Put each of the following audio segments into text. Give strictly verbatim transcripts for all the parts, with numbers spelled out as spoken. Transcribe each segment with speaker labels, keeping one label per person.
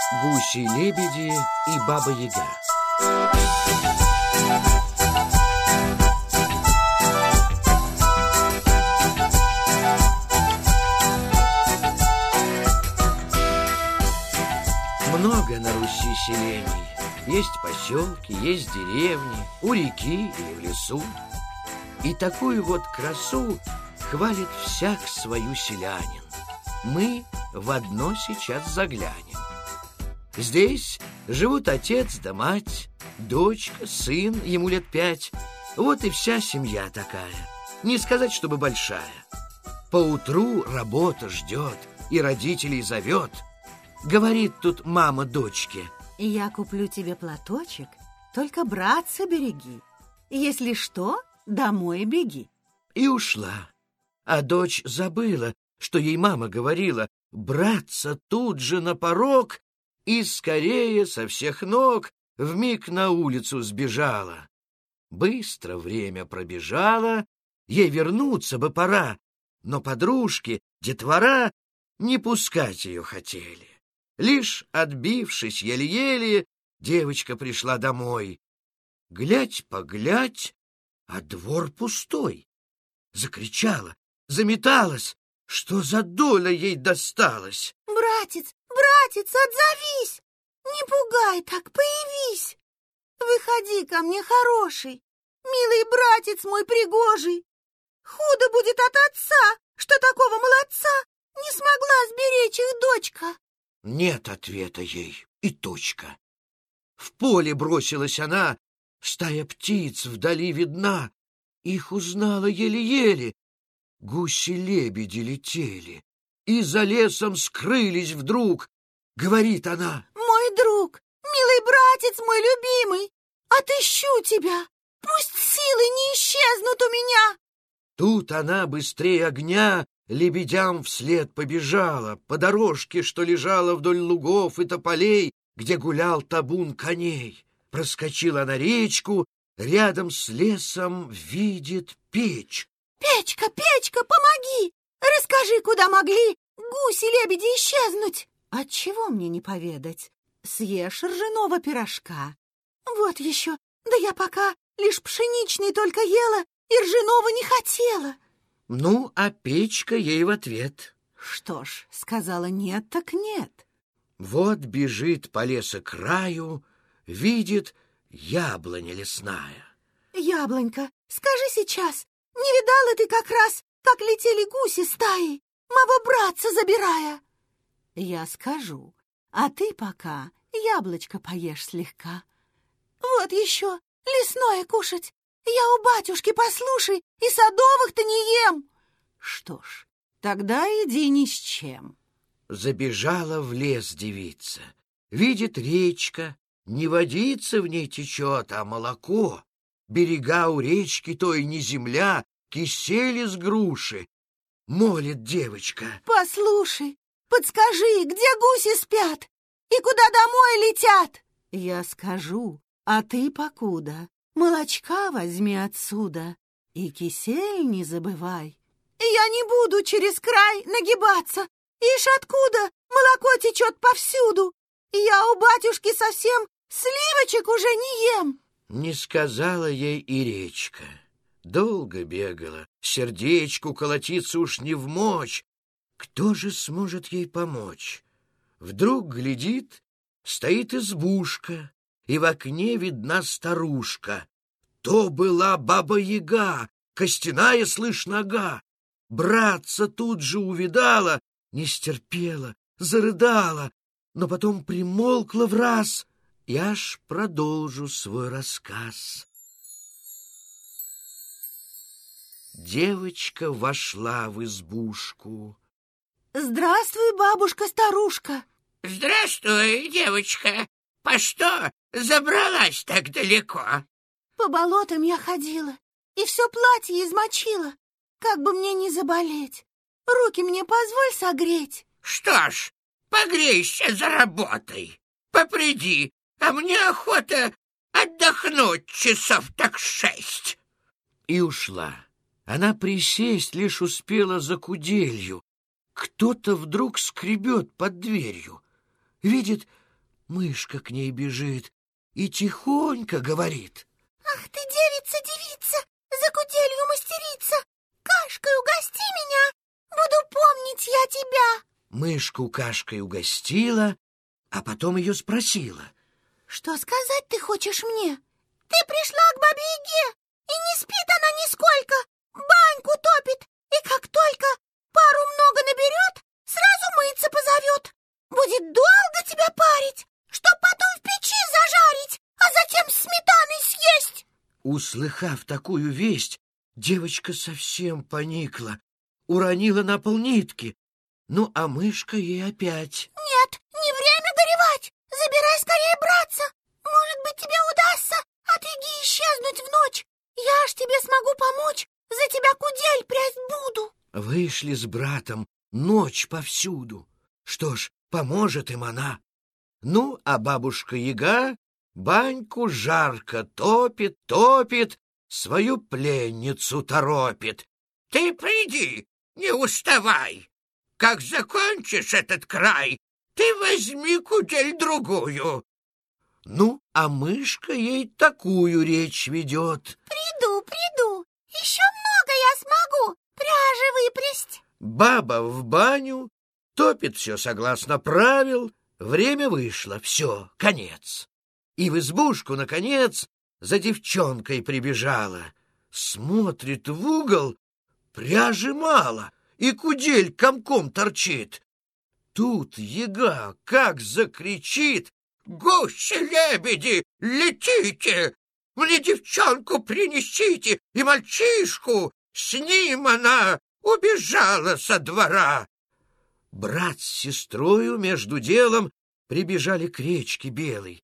Speaker 1: Гуси-лебеди и Баба-Яга. Много на Руси селений. Есть поселки, есть деревни, у реки или в лесу. И такую вот красу хвалит всяк свою селянин. Мы в одно сейчас заглянем. Здесь живут отец да мать, дочка, сын, ему лет пять. Вот и вся семья такая, не сказать, чтобы большая. Поутру работа ждет и родителей зовет. Говорит тут мама дочке:
Speaker 2: я куплю тебе платочек, только братца береги. Если что, домой беги.
Speaker 1: И ушла. А дочь забыла, что ей мама говорила, братца тут же на порог, и скорее со всех ног вмиг на улицу сбежала. Быстро время пробежало, ей вернуться бы пора, но подружки, детвора не пускать ее хотели. Лишь отбившись еле-еле, девочка пришла домой. Глядь-поглядь, а двор пустой. Закричала, заметалась, что за доля ей досталась.
Speaker 3: Братец, братец, отзовись! Не пугай так, появись! Выходи ко мне, хороший, милый братец мой пригожий. Худо будет от отца, что такого молодца не смогла сберечь их дочка.
Speaker 1: Нет ответа ей, и точка. В поле бросилась она, стая птиц вдали видна. Их узнала еле-еле. Гуси-лебеди летели и за лесом скрылись вдруг. Говорит она:
Speaker 3: мой друг, милый братец мой любимый, отыщу тебя, пусть силы не исчезнут у меня.
Speaker 1: Тут она быстрее огня лебедям вслед побежала по дорожке, что лежала вдоль лугов и тополей, где гулял табун коней. Проскочила на речку, рядом с лесом видит печь.
Speaker 3: Печка, печка, помоги! Расскажи, куда могли гуси-лебеди исчезнуть?
Speaker 2: Отчего мне не поведать? Съешь ржаного пирожка.
Speaker 3: Вот еще, да я пока лишь пшеничный только ела и ржаного не хотела.
Speaker 1: Ну, а печка ей в ответ:
Speaker 2: что ж, сказала нет, так нет.
Speaker 1: Вот бежит по лесокраю, видит яблоня лесная.
Speaker 3: Яблонька, скажи сейчас, не видала ты как раз, как летели гуси стаи, моего братца забирая?
Speaker 2: Я скажу, а ты пока яблочко поешь слегка.
Speaker 3: Вот еще лесное кушать. Я у батюшки, послушай, и садовых-то не ем.
Speaker 2: Что ж, тогда иди ни с чем.
Speaker 1: Забежала в лес девица. Видит речка, не водица в ней течет, а молоко. Берега у речки той не земля, кисель из груши. Молит девочка:
Speaker 3: послушай, подскажи, где гуси спят и куда домой летят?
Speaker 2: Я скажу, а ты покуда молочка возьми отсюда и кисель не забывай.
Speaker 3: Я не буду через край нагибаться. Ишь откуда молоко течет повсюду. Я у батюшки совсем сливочек уже не ем.
Speaker 1: Не сказала ей и речка. Долго бегала, сердечку колотиться уж не вмочь. Кто же сможет ей помочь? Вдруг глядит, стоит избушка, и в окне видна старушка. То была Баба-Яга, костяная, слышь, нога. Братца тут же увидала, не стерпела, зарыдала, но потом примолкла враз. Я ж продолжу свой рассказ. Девочка вошла в избушку.
Speaker 3: Здравствуй, бабушка-старушка.
Speaker 4: Здравствуй, девочка. По что забралась так далеко?
Speaker 3: По болотам я ходила и все платье измочила. Как бы мне не заболеть. Руки мне позволь согреть.
Speaker 4: Что ж, погрейся за работой. Попряди, а мне охота отдохнуть часов так шесть.
Speaker 1: И ушла. Она присесть лишь успела за куделью. Кто-то вдруг скребет под дверью. Видит, Мышка к ней бежит и тихонько говорит:
Speaker 3: «Ах ты, девица-девица, за куделью мастерица, кашкой угости меня, буду помнить я тебя».
Speaker 1: Мышку кашкой угостила, а потом ее спросила:
Speaker 3: «Что сказать ты хочешь мне? Ты пришла к Бабе-Яге, и не спит она нисколько, баньку топит, и как только пару много наберет, сразу мыться позовет. Будет долго тебя парить, чтоб потом в печи зажарить, а затем с сметаной съесть».
Speaker 1: Услыхав такую весть, девочка совсем поникла, уронила на пол нитки. Ну, а мышка ей опять:
Speaker 3: «Нет, не время горевать, забирай скорее братца. Может быть, тебе удастся от Яги исчезнуть в ночь. Я ж тебе смогу помочь, за тебя кудель прясть буду».
Speaker 1: Вышли с братом, ночь повсюду. Что ж, поможет им она. Ну, а бабушка-яга баньку жарко топит, топит, свою пленницу торопит.
Speaker 4: Ты приди, не уставай. Как закончишь этот край, ты возьми кудель другую.
Speaker 1: Ну, а мышка ей такую речь ведет:
Speaker 3: «Приду, приду, еще много я смогу пряжи выпрясть».
Speaker 1: Баба в баню, топит все согласно правил, время вышло, все, конец. И в избушку, наконец, за девчонкой прибежала. Смотрит в угол, пряжи мало, и кудель комком торчит. Тут яга как закричит: «Гуси-лебеди, летите! Мне девчонку принесите и мальчишку! С ним она убежала со двора!» Брат с сестрою между делом прибежали к речке Белой.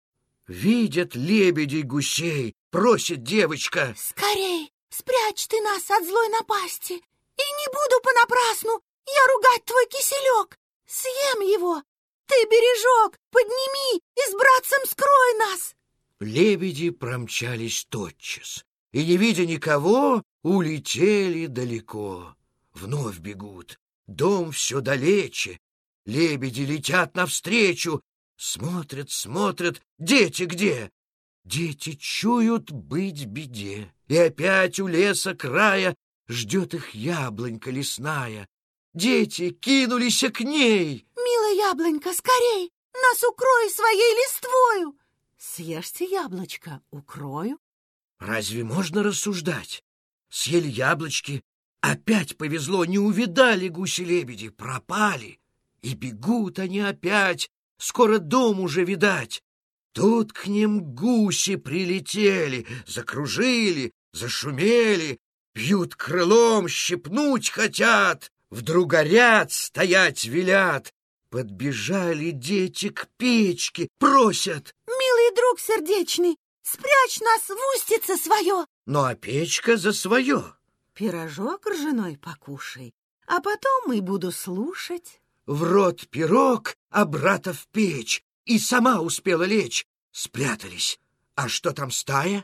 Speaker 1: Видят лебедей гусей, просит девочка:
Speaker 3: «Скорей, спрячь ты нас от злой напасти, и не буду понапрасну я ругать твой киселек. Съем его, ты бережок подними и с братцем скрой нас».
Speaker 1: Лебеди промчались тотчас, и, не видя никого, улетели далеко. Вновь бегут, дом все далече, лебеди летят навстречу, смотрят, смотрят, дети где? Дети чуют быть беде, и опять у леса края ждет их яблонька лесная. Дети кинулись к ней:
Speaker 3: «Милая яблонька, скорей, нас укрой своей листвою».
Speaker 2: Съешьте яблочко, укрою.
Speaker 1: Разве можно рассуждать? Съели яблочки, опять повезло, не увидали гуси-лебеди, пропали. И бегут они опять, скоро дом уже видать. Тут к ним гуси прилетели, закружили, зашумели, бьют крылом, щипнуть хотят, вдруг горят, стоять велят. Подбежали дети к печке, просят:
Speaker 3: «Милый друг сердечный, спрячь нас в устице свое».
Speaker 1: Ну а печка за свое:
Speaker 2: Пирожок ржаной покушай, а потом и буду слушать.
Speaker 1: в рот пирог, а брата в печь, и сама успела лечь. Спрятались. А что там стая?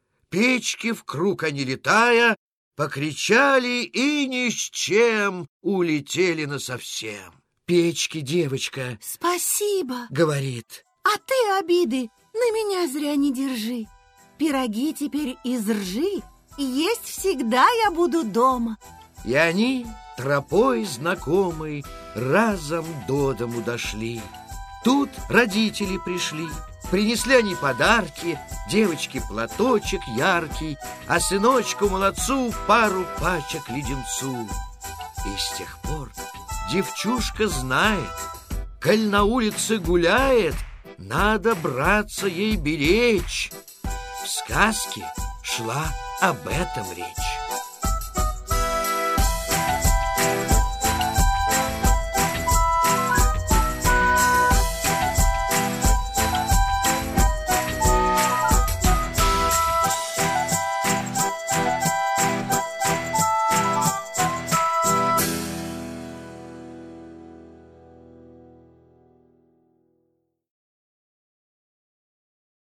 Speaker 1: Печки в круг они летая, покричали и ни с чем улетели насовсем. Печки девочка:
Speaker 3: «Спасибо,
Speaker 1: говорит,
Speaker 3: а ты обиды на меня зря не держи.
Speaker 2: Пироги теперь из ржи, и есть всегда я буду дома».
Speaker 1: и они тропой знакомой разом до дому дошли. Тут родители пришли, принесли они подарки, девочке платочек яркий, а сыночку молодцу пару пачек леденцу. И с тех пор девчушка знает, коль на улице гуляет, надо браться ей беречь. В сказке шла об этом речь.